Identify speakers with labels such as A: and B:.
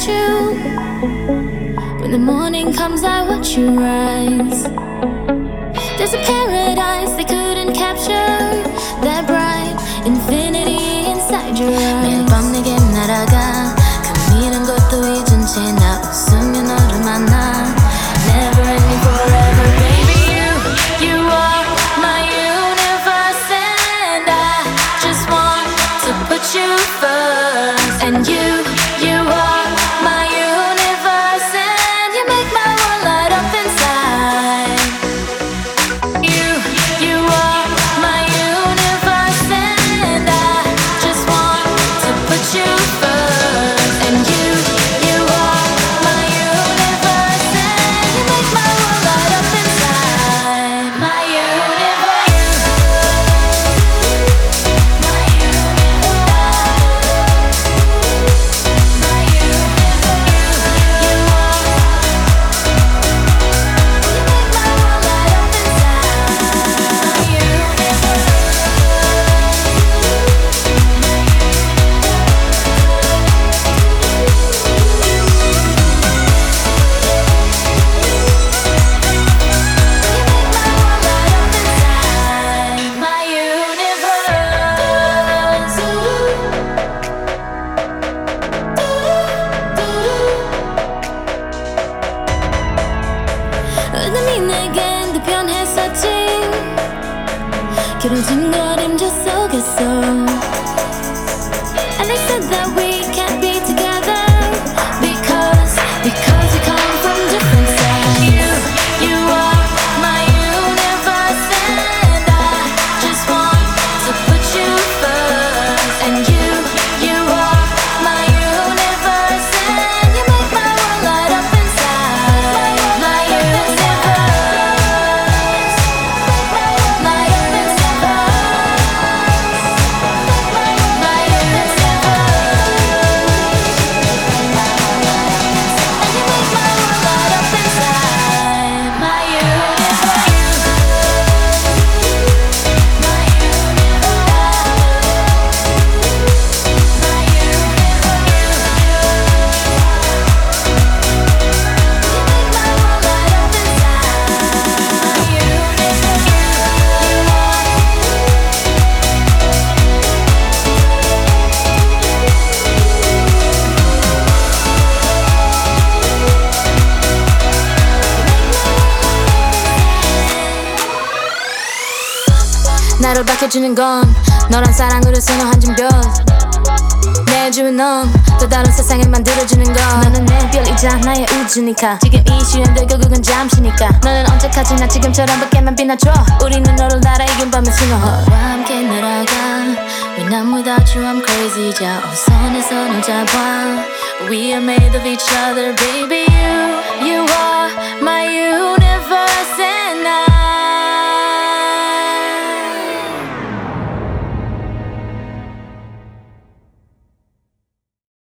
A: you. When the morning comes, I watch you rise. There's a paradise they couldn't capture, that bright infinity inside your eyes. 매일 밤 내게 날아가 감미란 것도 잊은 채 나 웃으며 너를 만나. Never ending forever, baby. You are my universe, and I just want to put you first. And you are my universe, and you make my world light up inside. You are my universe, and I just want to put you first. And you are my universe, and you make my world light up inside. My universe, my 흐름이 내겐 더 변했었지. 길어진 그림자 속에서. And they said that we can't be together because we come from different sides. You are my universe, and I just want to put you first. And you are my universe, and you make my world light up inside. My universe, light up inside. My universe, and you make my world light up inside. My universe, my 나를 밝혀주는 건 너란 사랑으로 선호한 징별. 내 주은 넌 또 다른 세상을 만들어주는 건 너는 내 별이자 나의 우주니까. 지금 이 시간들 결국은 잠시니까. 너는 언제까지나 지금처럼 밖에만 빛나줘. 우리는 너를 날아 이긴 밤의 신호. 너와 함께 날아가. When I'm without you I'm crazy. 자 어서 내 손을 잡아. We are made of each other, baby.